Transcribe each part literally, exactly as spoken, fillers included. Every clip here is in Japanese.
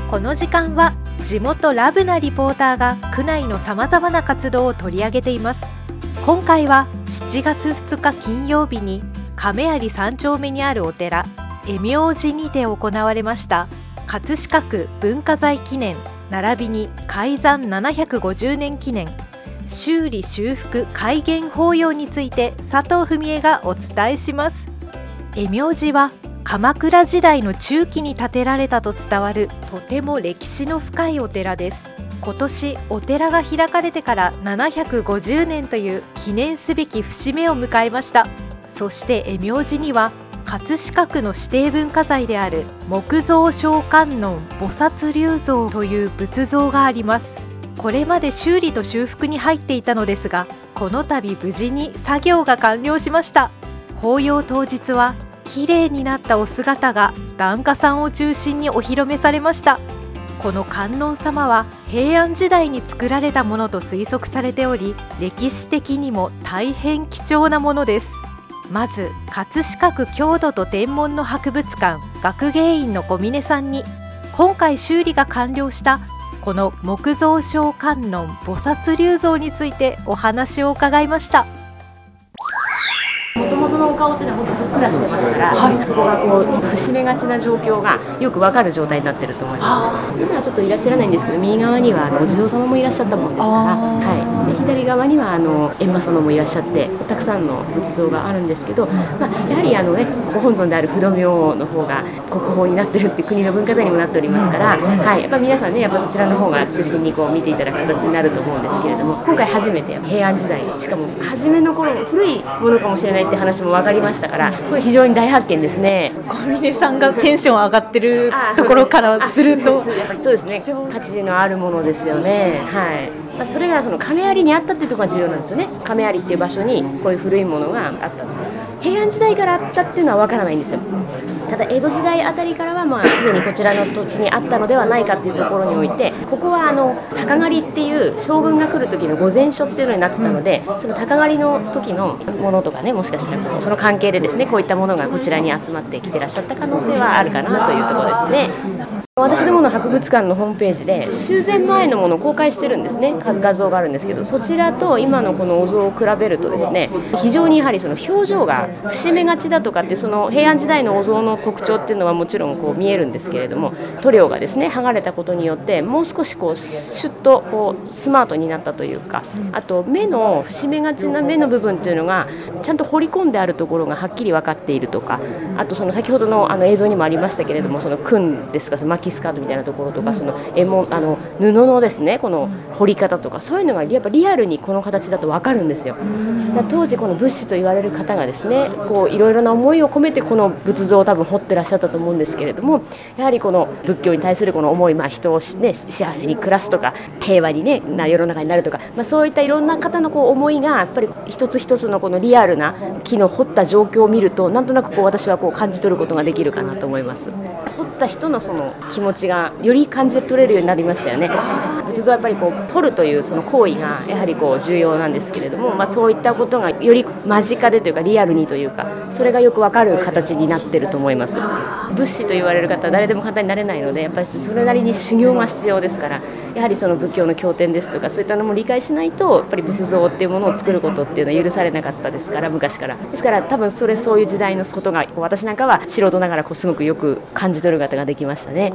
この時間は地元ラブなリポーターが区内のさまざまな活動を取り上げています。今回はしちがつふつか金曜日に亀有三丁目にあるお寺恵明寺にて行われました葛飾区文化財記念並びに開山ななひゃくごじゅうねん記念修理修復開元法要について佐藤文江がお伝えします。恵明寺は鎌倉時代の中期に建てられたと伝わるとても歴史の深いお寺です。今年お寺が開かれてからななひゃくごじゅうねんという記念すべき節目を迎えました。そして恵明寺には葛飾区の指定文化財である木造小観音菩薩立像という仏像があります。これまで修理と修復に入っていたのですが、この度無事に作業が完了しました。法要当日は綺麗になったお姿が檀家さんを中心にお披露目されました。この観音様は平安時代に作られたものと推測されており、歴史的にも大変貴重なものです。まず葛飾区郷土と天文の博物館学芸員の小峰さんに今回修理が完了したこの木造小観音菩薩立像についてお話を伺いました。 もともとのお顔っていうのは本当ふっくらしてますから、はい、そこがこう節目がちな状況がよくわかる状態になってると思います。今はちょっといらっしゃらないんですけど、右側にはあのお地蔵様もいらっしゃったもんですから、はい、で左側にはあの閻魔様もいらっしゃってたくさんの仏像があるんですけど、まあ、やはりあの、ね、ご本尊である不動明王の方が国宝になってるって国の文化財にもなっておりますから、はい、やっぱ皆さんねやっぱそちらの方が中心にこう見ていただく形になると思うんですけれども、今回初めて平安時代、しかも初めの頃古いものかもしれないって話も分かりましたから、これ非常に大発見ですね。 小峰さんがテンション上がってるところからするとやっぱりそうですね、価値のあるものですよね。はい、まあ、それがその亀有にあったっていうところが重要なんですよね。亀有っていう場所にこういう古いものがあった。平安時代からあったっていうのは分からないんですよ。ただ江戸時代あたりからはまあすでにこちらの土地にあったのではないかっていうところにおいて、ここはあの鷹狩りっていう将軍が来る時の御前所っていうのになってたので、その鷹狩りの時のものとかね、もしかしたらこうその関係でですね、こういったものがこちらに集まってきてらっしゃった可能性はあるかなというところですね。私どもの博物館のホームページで修繕前のものを公開してるんですね。画像があるんですけど、そちらと今のこのお像を比べるとですね、非常にやはりその表情が節目がちだとかって、その平安時代のお像の特徴っていうのはもちろんこう見えるんですけれども、塗料がですね剥がれたことによってもう少しこうシュッとこうスマートになったというか、あと目の節目がちな目の部分っていうのがちゃんと彫り込んであるところがはっきり分かっているとか、あとその先ほどのあの映像にもありましたけれども、その訓ですとか巻きスカートみたいなところとか、その絵もあの布のですねこの彫り方とか、そういうのがやっぱリアルにこの形だと分かるんですよ。だ当時この仏師と言われる方がですね、こういろいろな思いを込めてこの仏像を多分彫ってらっしゃったと思うんですけれども、やはりこの仏教に対するこの思い、まあ、人を、ね、幸せに暮らすとか平和に、ね、な世の中になるとか、まあ、そういったいろんな方のこう思いがやっぱり一つ一つのこのリアルな木の彫った状況を見ると、なんとなくこう私はこう感じ取ることができるかなと思います。彫った人のその気持ちがより感じ取れるようになりましたよね。仏像はやっぱりこう彫るというその行為がやはりこう重要なんですけれども、まあ、そういったことがより間近でというかリアルにというか、それがよくわかる形になっていると思います。仏師と言われる方は誰でも簡単になれないので、やっぱりそれなりに修行が必要ですから、やはりその仏教の経典ですとかそういったのも理解しないと、やっぱり仏像っていうものを作ることっていうのは許されなかったですから、昔から。ですから多分それそういう時代のことが私なんかは素人ながらこうすごくよく感じ取ることができましたね。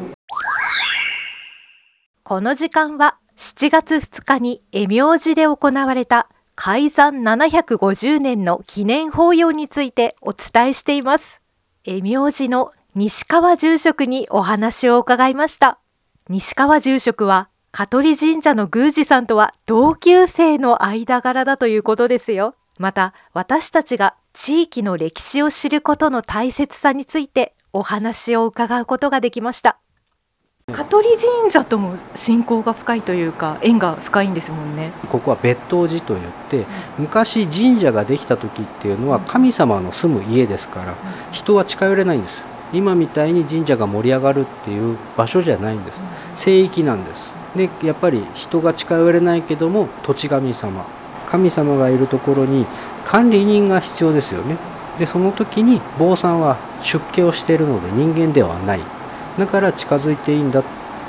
この時間はしちがつふつかに恵明寺で行われた開山ななひゃくごじゅうねんの記念法要についてお伝えしています。恵明寺の西川住職にお話を伺いました。西川住職は香取神社の宮司さんとは同級生の間柄だということですよ。また私たちが地域の歴史を知ることの大切さについてお話を伺うことができました。香取神社とも親交が深いというか縁が深いんですもんね。 ここは別当寺といって、昔神社ができた時っていうのは神様の住む家ですから、人は近寄れないんです。今みたいに神社が盛り上がるっていう場所じゃないんです。聖域なんです。でやっぱり人が近寄れないけども、土地神様神様がいるところに管理人が必要ですよね。でその時に坊さんは出家をしているので人間ではない、だから近づいていいんだ、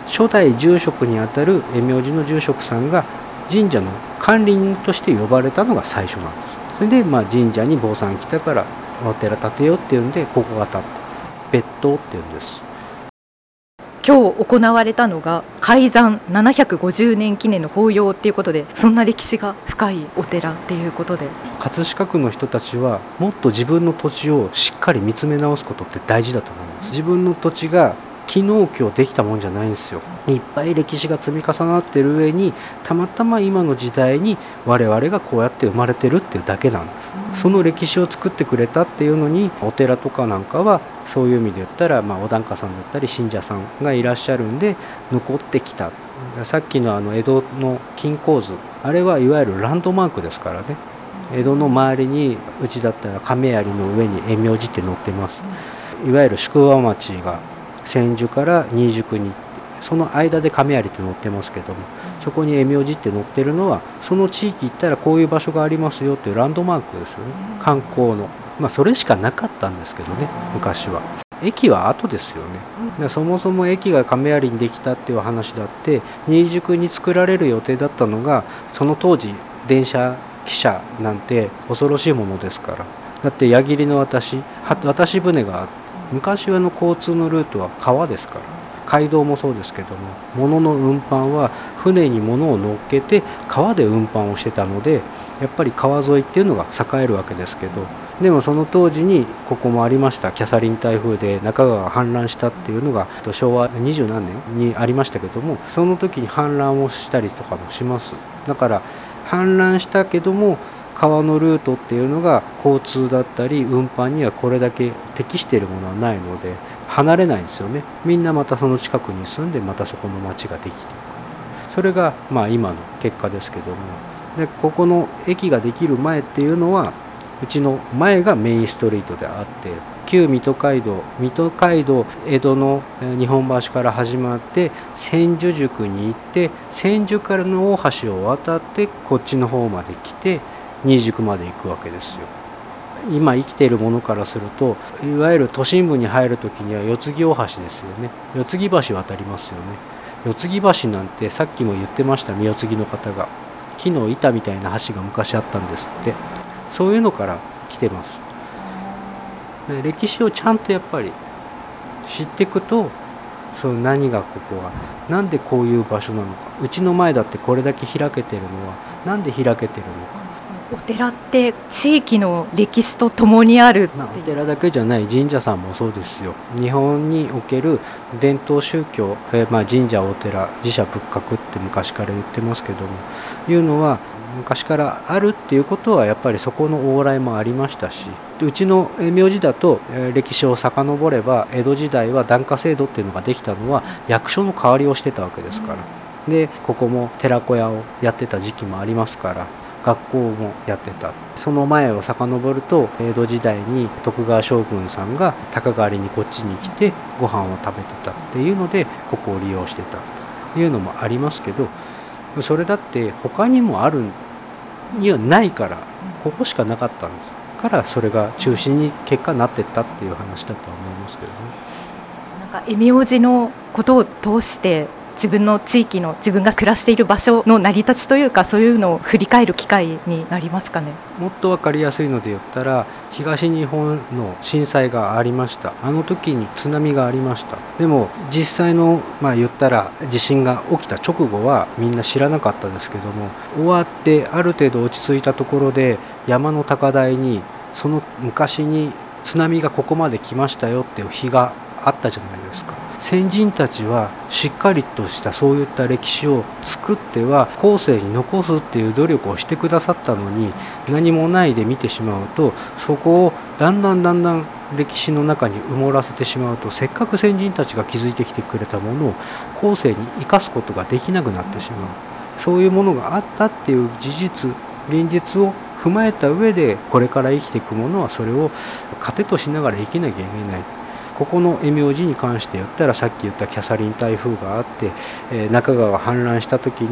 初代住職にあたる恵明寺の住職さんが神社の管理人として呼ばれたのが最初なんです。それでまあ神社に坊さん来たからお寺建てようっていうんで、ここが建った別当っていうんです。 今日行われたのが開山ななひゃくごじゅうねん記念の法要っていうことで、そんな歴史が深いお寺っていうことで、 葛飾区の人たちはもっと自分の土地をしっかり見つめ直すことって大事だと思います。自分の土地が昨日今日できたもんじゃないんですよ。いっぱい歴史が積み重なってる上に、たまたま今の時代に我々がこうやって生まれてるっていうだけなんです。その歴史を作ってくれたっていうのに、お寺とかなんかはそういう意味で言ったら、まあ、お檀家さんだったり信者さんがいらっしゃるんで残ってきた。さっきのあの江戸の金鉱図、あれはいわゆるランドマークですからね。江戸の周りに、うちだったら亀有の上に恵明寺って載ってます。いわゆる宿場町が千住から新宿に行って、その間で亀有って載ってますけども、そこに恵明寺って載ってるのは、その地域行ったらこういう場所がありますよっていうランドマークですよね。観光の、まあそれしかなかったんですけどね、昔は。駅は後ですよね。そもそも駅が亀有にできたっていう話だって、新宿に作られる予定だったのが、その当時電車汽車なんて恐ろしいものですから。だって矢切の渡し渡し船があって、昔はの交通のルートは川ですから。街道もそうですけども、物の運搬は船に物を乗っけて川で運搬をしてたので、やっぱり川沿いっていうのが栄えるわけですけど、でもその当時にここもありました、キャサリン台風で中川が氾濫したっていうのがしょうわにじゅうなんねんにありましたけども、その時に氾濫をしたりとかもします。だから氾濫したけども、川のルートっていうのが交通だったり運搬にはこれだけ適しているものはないので離れないんですよね。みんなまたその近くに住んで、またそこの町ができていく。それがまあ今の結果ですけども、でここの駅ができる前っていうのは、うちの前がメインストリートであって、旧水戸街道水戸街道江戸の日本橋から始まって千住宿に行って、千住からの大橋を渡ってこっちの方まで来て新宿まで行くわけですよ。今生きているものからすると、いわゆる都心部に入るときには四つ木大橋ですよね。四つ木橋渡りますよね。四つ木橋なんてさっきも言ってました、四つ木の方が。木の板みたいな橋が昔あったんですって。そういうのから来てます。で歴史をちゃんとやっぱり知っていくと、その何がここはなんでこういう場所なのか、うちの前だってこれだけ開けてるのはなんで開けてるのか。 お寺って地域の歴史とともにあるっていう、 まあ、お寺だけじゃない、神社さんもそうですよ。日本における伝統宗教、えーまあ、神社お寺寺社仏閣って昔から言ってますけども、いうのは昔からあるっていうことはやっぱりそこの往来もありましたし、うちの恵明寺だと、えー、歴史を遡れば江戸時代は檀家制度っていうのができたのは役所の代わりをしてたわけですから。でここも寺子屋をやってた時期もありますから、学校もやってた。その前を遡ると、江戸時代に徳川将軍さんが鷹狩りにこっちに来てご飯を食べてたっていうので、ここを利用してたというのもありますけど、それだって他にもあるにはないから、ここしかなかったんですから、それが中心に結果になってったっていう話だとは思いますけどね。 なんか恵明寺のことを通して自分の地域の自分が暮らしている場所の成り立ちというか、そういうのを振り返る機会になりますかね。 もっと分かりやすいので言ったら、東日本の震災がありました。あの時に津波がありました。でも実際のまあ言ったら地震が起きた直後はみんな知らなかったですけども、終わってある程度落ち着いたところで山の高台にその昔に津波がここまで来ましたよっていう日があったじゃないですか。先人たちはしっかりとしたそういった歴史を作っては後世に残すっていう努力をしてくださったのに、何もないで見てしまうと、そこをだんだんだんだん歴史の中に埋もらせてしまうと、せっかく先人たちが築いてきてくれたものを後世に生かすことができなくなってしまう。そういうものがあったっていう事実、現実を踏まえた上で、これから生きていくものはそれを糧としながら生きなきゃいけない。ここの恵明寺に関して言ったら、さっき言ったキャサリン台風があって、えー、中川が氾濫した時に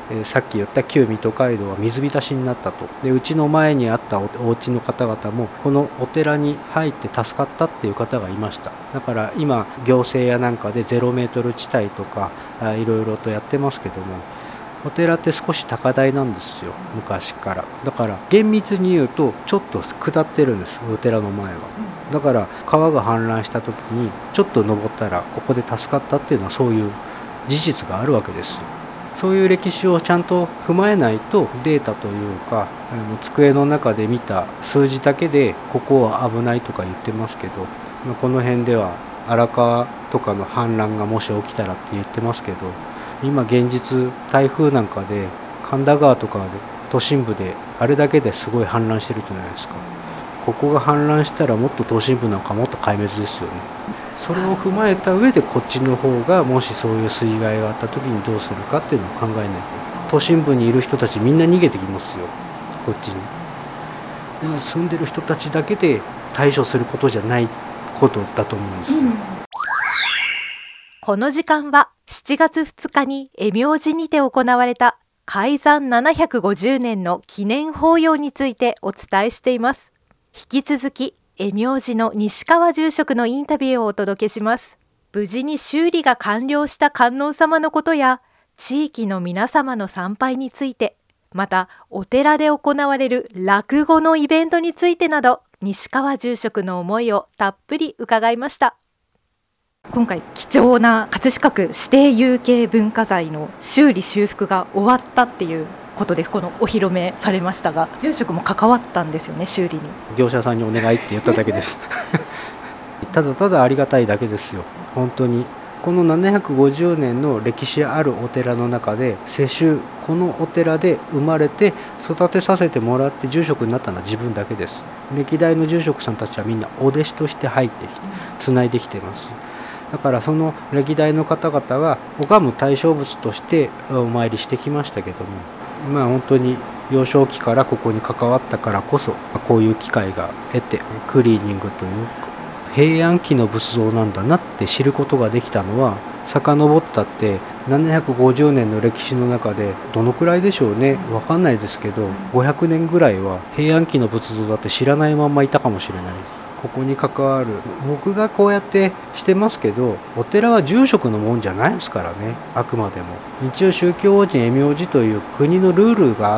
えー、さっき言った旧水戸街道は水浸しになったと。でうちの前にあったおお家の方々もこのお寺に入って助かったっていう方がいました。だから今行政やなんかでゼロメートル地帯とかあいろいろとやってますけども、お寺って少し高台なんですよ、昔から。だから厳密に言うとちょっと下ってるんです、お寺の前は。だから川が氾濫した時にちょっと登ったらここで助かったっていうのはそういう事実があるわけですよ。そういう歴史をちゃんと踏まえないと、データというかあの机の中で見た数字だけでここは危ないとか言ってますけど、まあ、この辺では荒川とかの氾濫がもし起きたらって言ってますけど、今現実台風なんかで神田川とかで都心部であれだけですごい氾濫してるじゃないですか。ここが氾濫したらもっと都心部なんかもっと壊滅ですよね。それを踏まえた上でこっちの方がもしそういう水害があった時にどうするかっていうのを考えないと。都心部にいる人たちみんな逃げてきますよ、こっちに。でも住んでる人たちだけで対処することじゃないことだと思うんですよ、うん、 この時間はしちがつふつかに恵明寺にて行われた開山ななひゃくごじゅうねんの記念法要についてお伝えしています。引き続き恵明寺の西川住職のインタビューをお届けします。無事に修理が完了した観音様のことや地域の皆様の参拝について、またお寺で行われる落語のイベントについてなど、西川住職の思いをたっぷり伺いました。今回貴重な葛飾区指定有形文化財の修理修復が終わったっていうことです。このお披露目されましたが、住職も関わったんですよね、修理に。 業者さんにお願いって言っただけですただただありがたいだけですよ、本当に。このななひゃくごじゅうねんの歴史あるお寺の中で、世襲、このお寺で生まれて育てさせてもらって住職になったのは自分だけです。歴代の住職さんたちはみんなお弟子として入ってきてつないできています。だからその歴代の方々が拝む対象物としてお参りしてきましたけども、まあ本当に幼少期からここに関わったからこそ、こういう機会が得てクリーニングという平安期の仏像なんだなって知ることができたのは、遡ったってななひゃくごじゅうねんの歴史の中でどのくらいでしょうね、分かんないですけどごひゃくねんぐらいは平安期の仏像だって知らないまんまいたかもしれない。ここに関わる、僕がこうやってしてますけど、お寺は住職のもんじゃないですからね、あくまでも。一応宗教法人恵明寺という国のルールがあって、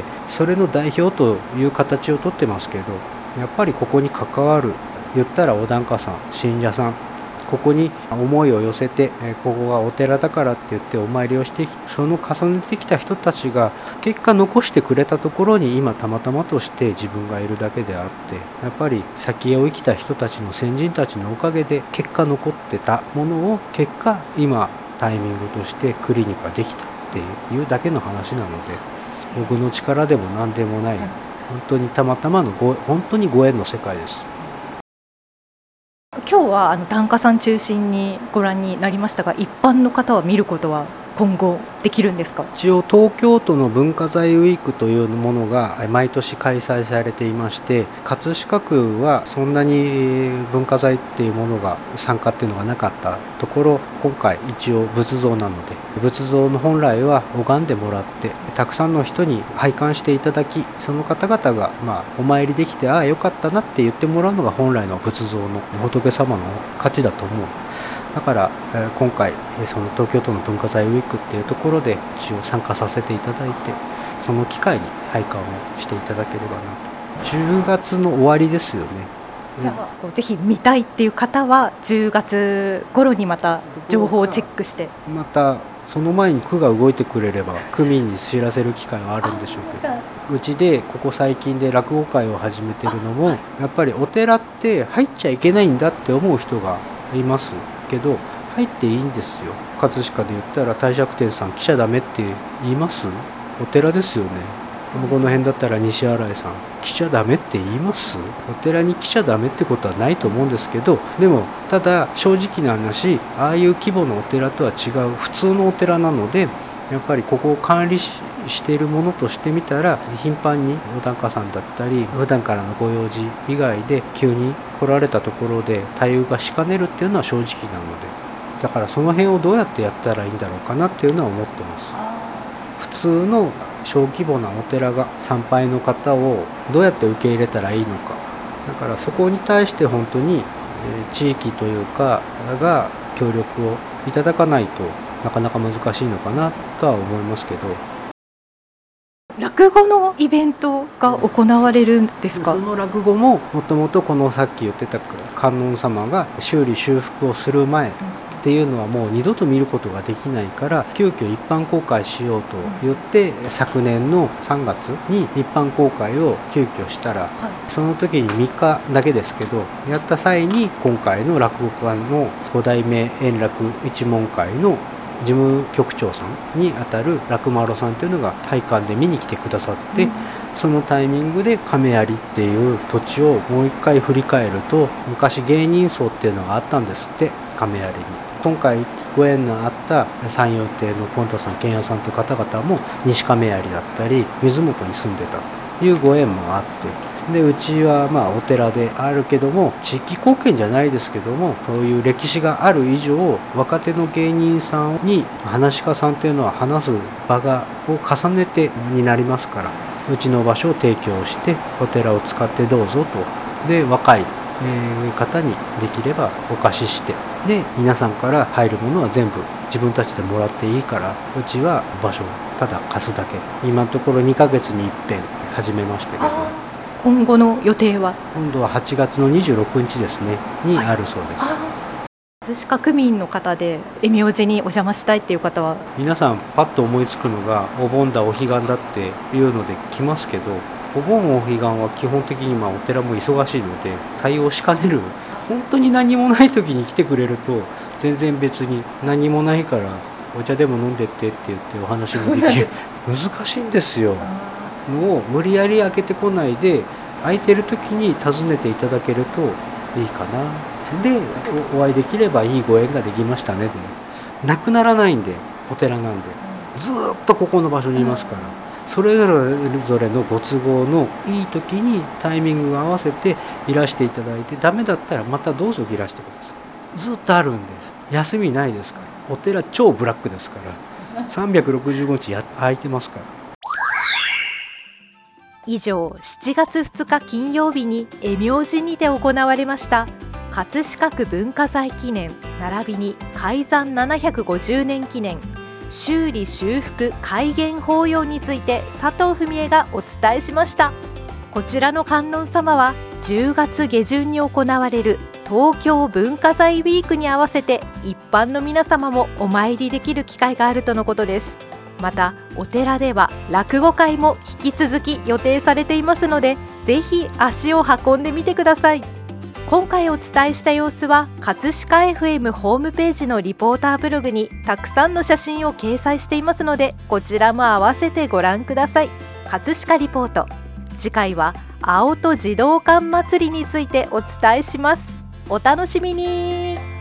それの代表という形をとってますけど、やっぱりここに関わる、言ったらお檀家さん、信者さん、ここに思いを寄せて、ここがお寺だからって言ってお参りをしてき、その重ねてきた人たちが結果残してくれたところに今たまたまとして自分がいるだけであって、やっぱり先を生きた人たちの先人たちのおかげで結果残ってたものを、結果今タイミングとしてクリニックができたっていうだけの話なので、僕の力でも何でもない、本当にたまたまのご本当にご縁の世界です。 今日はあの檀家さん中心にご覧になりましたが、一般の方は見ることは今後できるんですか？ 一応東京都の文化財ウィークというものが毎年開催されていまして、葛飾区はそんなに文化財っていうものが参加っていうのがなかったところ、今回一応仏像なので、仏像の本来は拝んでもらってたくさんの人に拝観していただき、その方々がまあお参りできて、ああよかったなって言ってもらうのが本来の仏像の仏様の価値だと思う。だから、えー、今回その東京都の文化財ウィークっていうところで一応参加させていただいて、その機会に拝観をしていただければなと。じゅうがつの終わりですよね。 じゃあ、うん、ぜひ見たいっていう方はじゅうがつ頃にまた情報をチェックして、 またその前に区が動いてくれれば区民に知らせる機会はあるんでしょうけど、うちでここ最近で落語会を始めてるのも、やっぱりお寺って入っちゃいけないんだって思う人がいますけど、入っていいんですよ。葛飾で言ったら帝釈天さん来ちゃダメって言います？お寺ですよね。この辺だったら西新井さん来ちゃダメって言います？お寺に来ちゃダメってことはないと思うんですけど、でもただ正直な話、ああいう規模のお寺とは違う普通のお寺なので、やっぱりここを管理ししているものとしてみたら、頻繁にお檀家さんだったり普段からのご用事以外で急に来られたところで対応がしかねるっていうのは正直なので、だからその辺をどうやってやったらいいんだろうかなっていうのは思ってます。普通の小規模なお寺が参拝の方をどうやって受け入れたらいいのか、だからそこに対して本当に地域というかが協力をいただかないとなかなか難しいのかなとは思いますけど。 落語のイベントが行われるんですか？ その落語ももともとこのさっき言ってた観音様が修理修復をする前っていうのはもう二度と見ることができないから、急遽一般公開しようと言って、昨年のさんがつに一般公開を急遽したら、その時にみっかだけですけどやった際に、今回の落語家のご代目円楽一門会の事務局長さんにあたる楽丸さんというのが拝観で見に来てくださって、うん、そのタイミングで亀有っていう土地をもう一回振り返ると、昔芸人層っていうのがあったんですって、亀有に。今回ご縁のあった三陽亭のポンタさん、剣屋さんという方々も西亀有だったり水元に住んでたというご縁もあって、でうちはまあお寺であるけども地域貢献じゃないですけども、そういう歴史がある以上、若手の芸人さんに話し家さんっていうのは話す場がを重ねてになりますから、うちの場所を提供してお寺を使ってどうぞと。で若いえー、方にできればお貸しして、で皆さんから入るものは全部自分たちでもらっていいから、うちは場所をただ貸すだけ。今のところにかげつにいっぺん始めましたけど、 今後の予定は今度ははちがつのにじゅうろくにちですねにあるそうです。 葛飾区民の方で恵明寺にお邪魔したいっていう方は、 皆さんパッと思いつくのがお盆だお彼岸だっていうので来ますけど、お盆お彼岸は基本的にまあお寺も忙しいので対応しかねる。本当に何もない時に来てくれると全然別に何もないからお茶でも飲んでってって言ってお話もできる難しいんですよのを無理やり開けてこないで、空いてる時に訪ねていただけるといいかな。で お, お会いできればいいご縁ができましたねで、なくならないんで、お寺なんでずっとここの場所にいますから、それぞれのご都合のいい時にタイミングを合わせていらしていただいて、ダメだったらまたどうぞいらしてください。ずっとあるんで休みないですから。お寺超ブラックですからさんびゃくろくじゅうごにちや空いてますから。 以上、しちがつふつか金曜日に恵明寺にて行われました葛飾区文化財記念並びに開山ななひゃくごじゅうねん記念修理修復開元法要について佐藤文江がお伝えしました。こちらの観音様はじゅうがつげじゅんに行われる東京文化財ウィークに合わせて一般の皆様もお参りできる機会があるとのことです。またお寺では落語会も引き続き予定されていますので、ぜひ足を運んでみてください。今回お伝えした様子は葛飾 エフエム ホームページのリポーターブログにたくさんの写真を掲載していますので、こちらも合わせてご覧ください。葛飾リポート、次回は青戸児童館祭りについてお伝えします。お楽しみに。